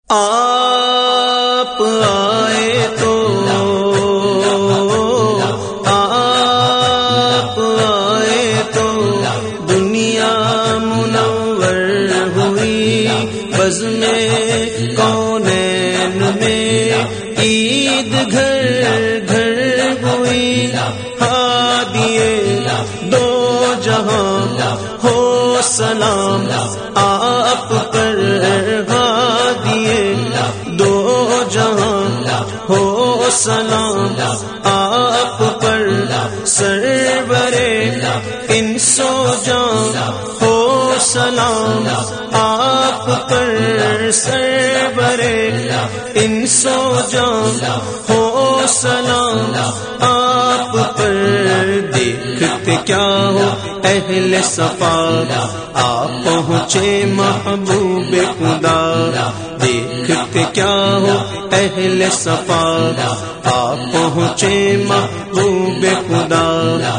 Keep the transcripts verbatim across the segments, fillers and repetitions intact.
آپ آئے تو آپ آئے تو دنیا منور ہوئی، بزم کونین میں عید گھر گھر ہوئی، ہادیے دو جہاں ہو سلام آپ پر، ہادیے دو جہاں ہو سلام آپ پر، سرورے انس و جان ہو سلام آپ پر، سرورے انس و جان ہو سلام آپ پر۔ دیکھتے کیا ہو اہل صفا، آپ پہنچے محبوب خدا، دیکھتے کیا ہو اہل صفا، آپ پہنچے محبوب خدا،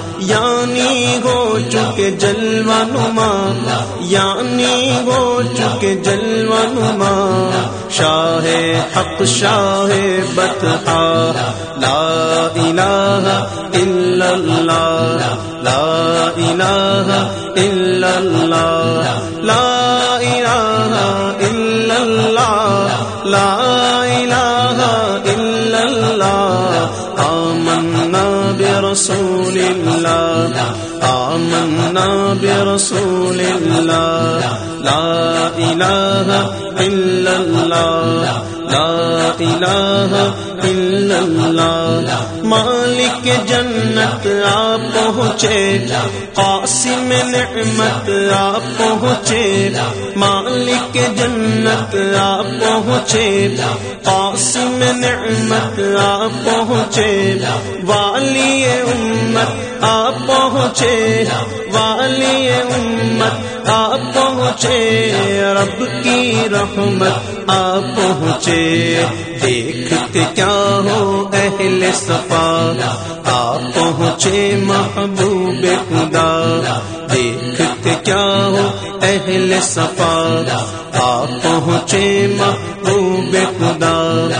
یعنی ہو چکے جلوہ نما، یعنی ہو چکے جلوہ نما، شاہ حق شاہ بطحا، لا الہ الا اللہ، لا الہ الا اللہ، لا الہ الا اللہ، لا الہ الا اللہ۔ آمنا برسول اللہ، آمنا برسول اللہ، لا الہ الا اللہ، لا الہ الا اللہ۔ مالک جنت آپ پہنچے، قاسم نعمت آپ پہنچے، مالک جنت آپ پہنچے، قاسم نعمت آپ پہنچے، والی امت آپ پہنچے، والی امت آپ پہنچے، رب کی رحمت آپ پہنچے۔ دیکھتے کیا ہو اہل صفا، آپ پہنچے محبوب خدا، دیکھتے کیا ہو اہل صفا، آپ پہنچے محبوب خدا،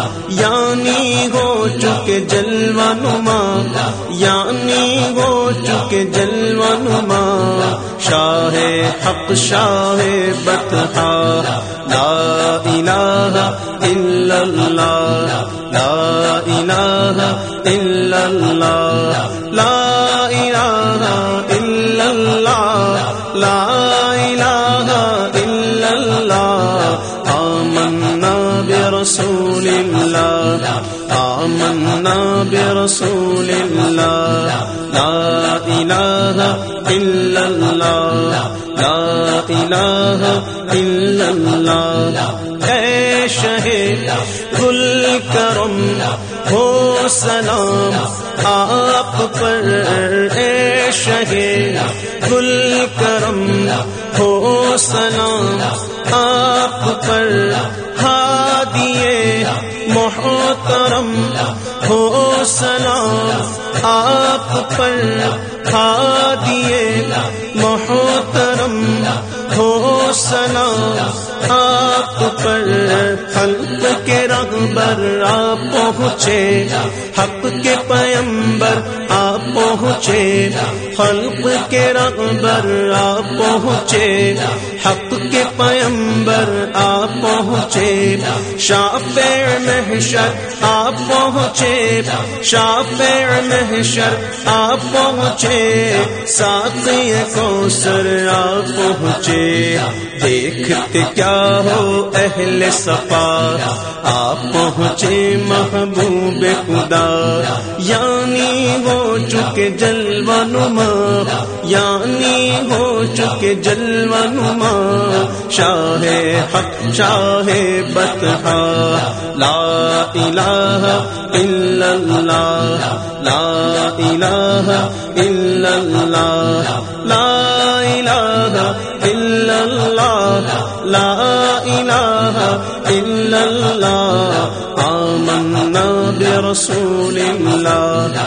یعنی ہو چکے جلوہ نما، یعنی ہو چکے جلوہ نما، شاہ حق شاہ بطحا، لا الہ الا اللہ، لا الہ الا اللہ، لا الہ الا اللہ، لا الہ الا اللہ۔ آمنا برسول اللہ، آمنا برسول اللہ، لا الہ الا اللہ، لا الہ الا اللہ۔ اے شہ گل کرم ہو سلام آپ پر، اے شہ گل کرم ہو سلام آپ پر، ہادیے محترم ہو سلام آپ پر، ہادیے محترم ہو سلام آپ پر۔ خلق کے رہبر آپ پہنچے، حق کے پیمبر آپ پہنچے، خلق کے رہبر آپ پہنچے، حق کے پیمبر آپ پہنچے، شافع محشر آپ پہنچے، شافع محشر آپ پہنچے، ساقی کوثر آپ پہنچے۔ دیکھتے کیا ہو اہل صفا، آپ پہنچے محبوب خدا، یعنی ہو چکے جلوہ نما، یعنی ہو چکے جلوہ نما، شاہ حق شاہ بطحا، لا الہ الا اللہ، لا الہ الا اللہ، لا الہ الا اللہ، لا الہ الا اللہ۔ آمنا برسول اللہ،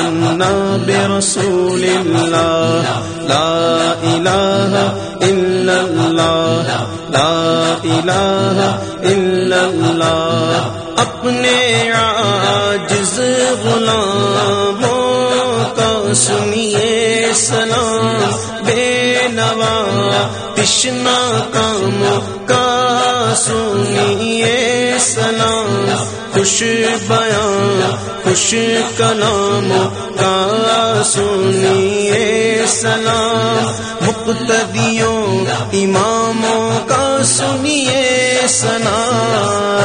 آمنا برسول اللہ، لا الہ الا الا اللہ لا الہ الا اللہ. اپنے عاجز غلاموں کا سنیے سلام، بے نوا تشنا کاموں کا سنیے سلام، خوش بیان خوش کلاموں کا سنیے سلام، مقتدیوں اماموں کا سنیے سلام،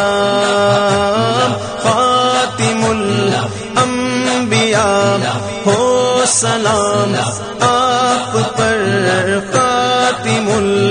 خاتم الانبیاء ہو سلام آپ پر، خاتم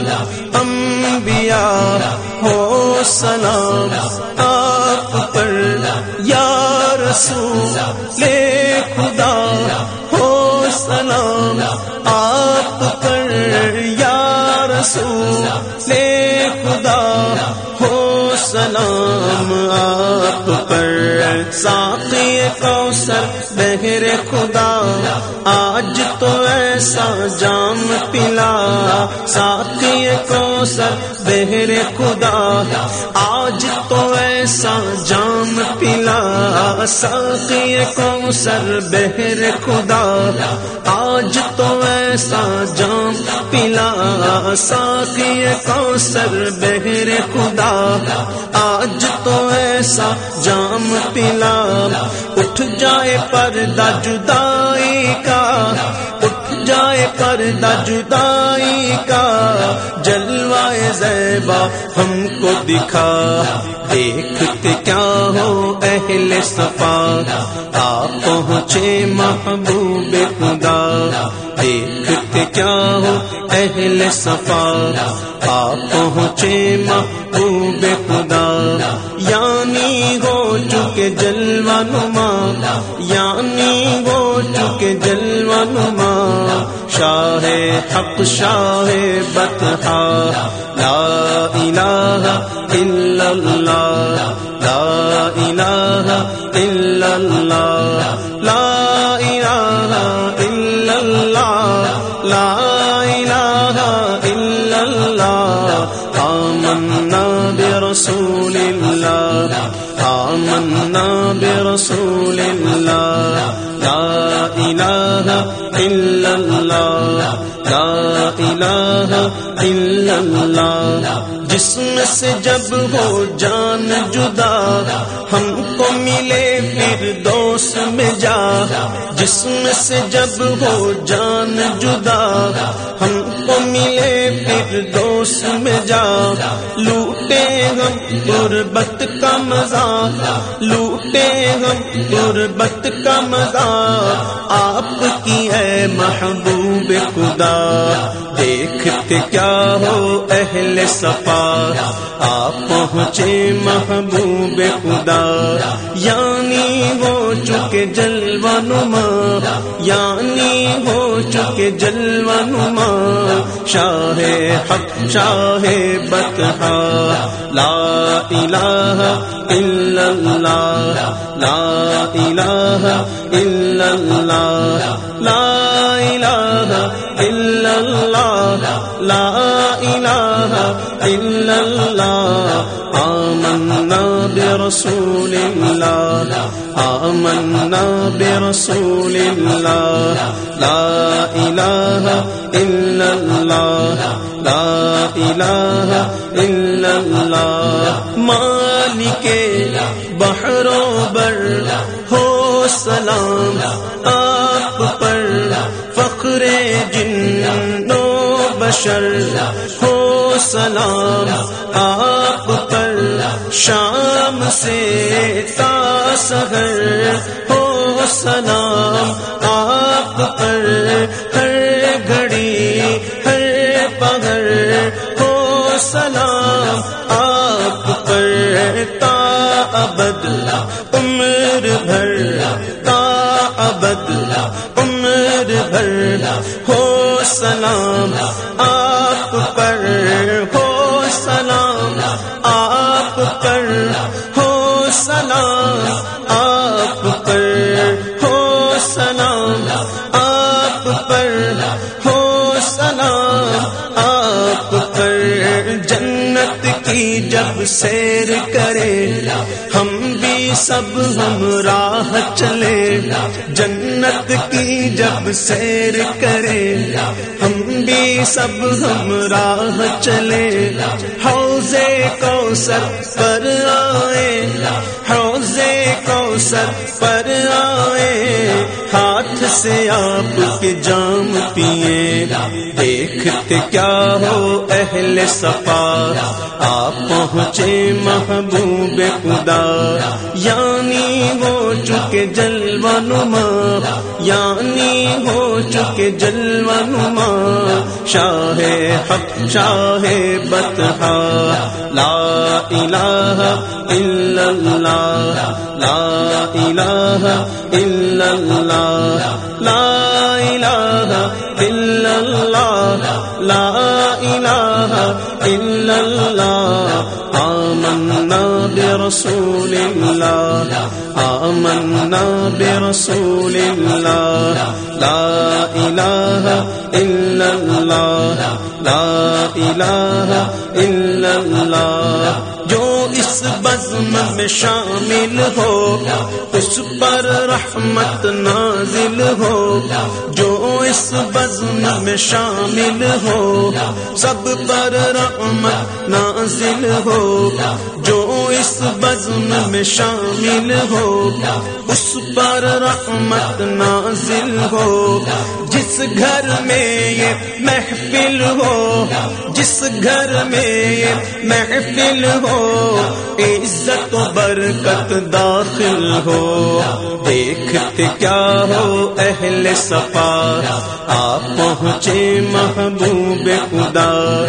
الانبیاء ہو سلام آپ پر، یا رسول خدا ہو سلام آپ پر، یا رسول خدا ہو سلام آپ پر. ساقی کوثر بحر خدا آج تو ایسا جام پلا، ساقی کوثر بحر خدا آج تو ایسا جام پلا، ساقی کوثر بحر خدا آج تو ایسا جام پلا، ساقی کوثر بحر خدا آج تو ایسا جام پلا. اٹھ جائے پردہ جدائی کا، اٹھ جائے پردہ جدائی کا، جلوائے زیبا ہم کو دکھا، دیکھتے کیا ہو اہل صفا، آپ پہنچے محبوب خدا، دیکھتے کیا ہو اہل صفا، آپ پہنچے محبوب خدا. یعنی ہو چکے جلوہ نما، یعنی ہو چکے جلوہ نما، شاہ حق شاہ بطحا، لا الہ الا اللہ لا الہ الا اللہ لا الہ الا اللہ لا الہ الا اللہ. آمنا برسول اللہ آمنا برسول اللہ لا الہ الا اللہ لا الہ الا اللہ. جسم سے جب ہو جان جدا ہم کو ملے پھر دوست میں جا، جسم سے جب ہو جان جدا ہم کو ملے پھر دوست میں جا، لوٹے ہم غربت کا مزہ، لوٹے ہم غربت کا مزہ، آپ کی ہے محبوب خدا، دیکھتے کیا ہو اہل صفا، آپ پہنچے محبوب خدا. یعنی ہو چکے جلوہ نما، یعنی ہو چکے جلوہ نما، شاہ حق شاہ بطحا، لا الہ الا اللہ لا الہ الا اللہ لا الہ الا اللہ لا الہ الا اللہ. آمنا برسول اللہ آمنا برسول اللہ لا الہ الا اللہ لا الہ الا اللہ. مالک بحر و بر ہو سلام آپ پر، فخر جن و بشر ہو سلام آپ پر، شام سے تا سحر ہو سلام آپ پر، ہر گھڑی ہر پہر ہو سلام آپ پر، تا ابد عمر بھر تا ابد عمر بھر ہو سلام آپ پر، ہو سلام آپ پر، ہو سلام آپ پر، ہو سلام آپ پر، ہو سلام آپ پر. سیر کرے ہم بھی سب ہم راہ چلے جنت کی جب سیر کرے ہم بھی سب ہم راہ چلے حوض کوثر پر آئے حوض کوثر پر آئے ہاتھ سے آپ کے جام پیے دیکھتے کیا ہو اہل صفا آپ پہنچے محبوب خدا یعنی ہو چکے جلوہ نما یعنی ہو چکے جلوہ نما شاہ حق شاہ بطحا لا الہ الا اللہ لا الہ الا اللہ لا الہ الا اللہ لا الہ الا اللہ آمنا برسول اللہ آمنا برسول اللہ لا الہ الا اللہ لا الہ الا اللہ جو اس بزم میں شامل ہو اس پر رحمت نازل ہو جو اس بزم میں شامل ہو سب پر رحمت نازل ہو جو اس بزم میں شامل ہو اس پر رحمت نازل ہو جس گھر میں یہ محفل ہو جس گھر میں یہ محفل ہو عزت و برکت داخل ہو دیکھتے کیا ہو اہل صفا آپ پہنچے محبوب خدا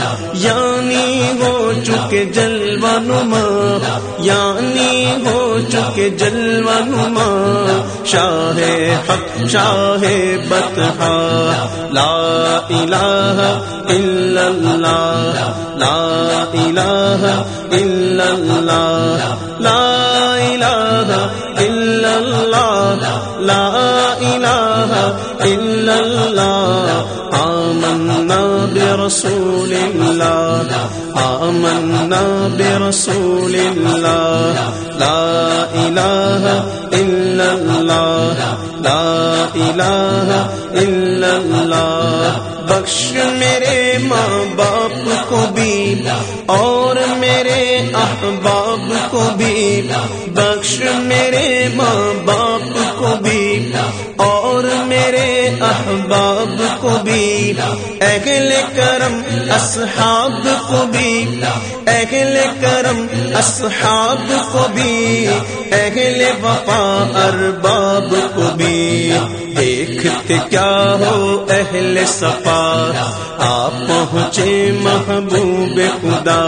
یعنی ہو چکے جلوہ نما یعنی ہو چکے جلوہ نما شاہ حق شاہ بطحا لا الہ الا اللہ لا الہ الا اللہ لا الہ الا اللہ لا الہ الا اللہ آمنا برسول اللہ آمنا برسول اللہ لا الہ الا اللہ لا الہ الا اللہ بخش میرے ماں باپ کو بھی اور میرے احباب کو بھی بخش میرے ماں باپ کو بھی اور میرے احباب کو بھی اہل کرم اصحاب کو بھی اہل کرم اصحاب کو بھی اہل وفا ارباب کو بھی دیکھتے کیا ہو اہل صفا آپ پہنچے محبوب خدا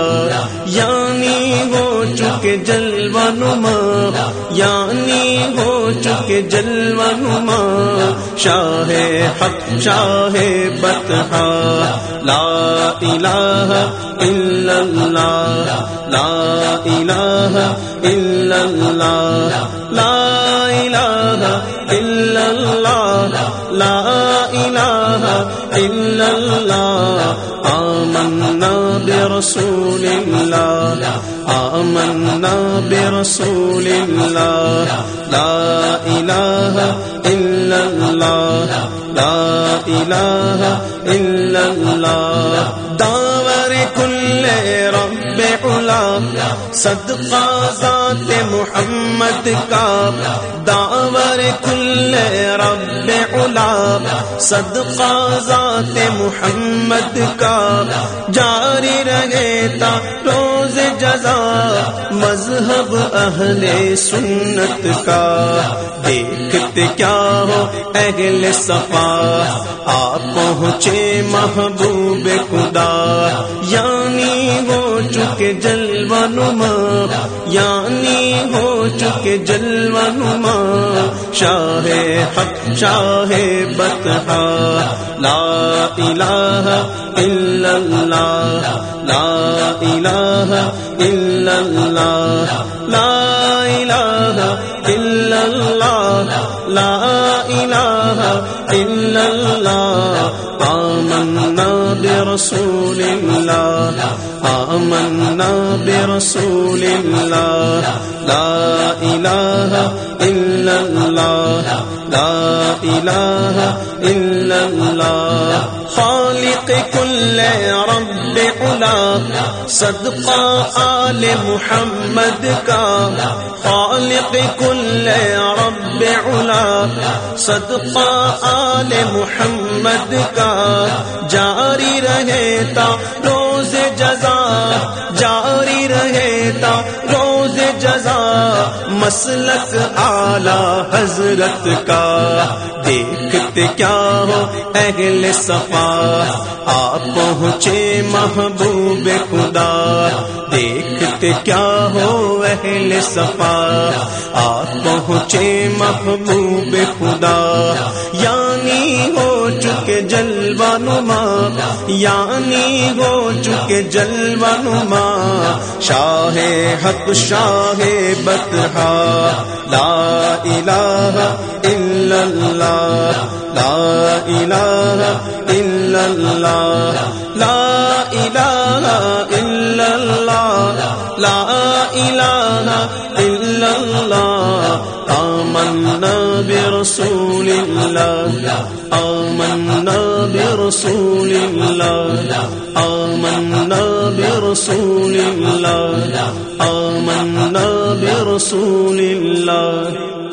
یعنی ہو چکے جلوہ نما یعنی ہو چکے جلوہ نما شاہ حق شاہ بطحا لا الہ الا اللہ لا الہ الا اللہ لا الہ الا اللہ لا الہ الا اللہ آمنا برسول اللہ آمنا برسول اللہ لا الہ الا اللہ لا الہ الا اللہ داور کل رب علا صدقہ ذات محمد کا داور کل رب علا صدقہ ذات محمد کا جاری رہے تا روز جزا مذہب اہل سنت کا دیکھتے کیا ہو اہل صفا آپ پہنچے محبوب خدا یعنی ہو چکے جلوہ نما یعنی ہو چکے جلوہ نما شاہ حق شاہ بطحا لا الہ الا اللہ لا الہ الا اللہ لا الہ الا اللہ لا الہ الا اللہ آمنا برسول اللہ آمنا برسول اللہ لا الہ الا اللہ لا الہ الا اللہ خالق کل رب علا صدقہ آل محمد کا خالق کل رب علا صدقہ آل محمد کا جاری رہے تا روز جزا جاری رہے تا روز جزا مسلک اعلی حضرت کا دیکھتے کیا ہو اہل صفا آپ پہنچے محبوب خدا دیکھتے کیا ہو اہل صفا آپ پہنچے محبوب خدا یعنی ہو چکے جلوہ نما یعنی ہو چکے جلوہ نما شاہ حق شاہ بطحا لا الہ الا اللہ لا الہ الا اللہ لا الہ الا اللہ لا الہ الا اللہ آمنا برسول اللہ آمنا برسول اللہ آمنا برسول اللہ آمنا برسول اللہ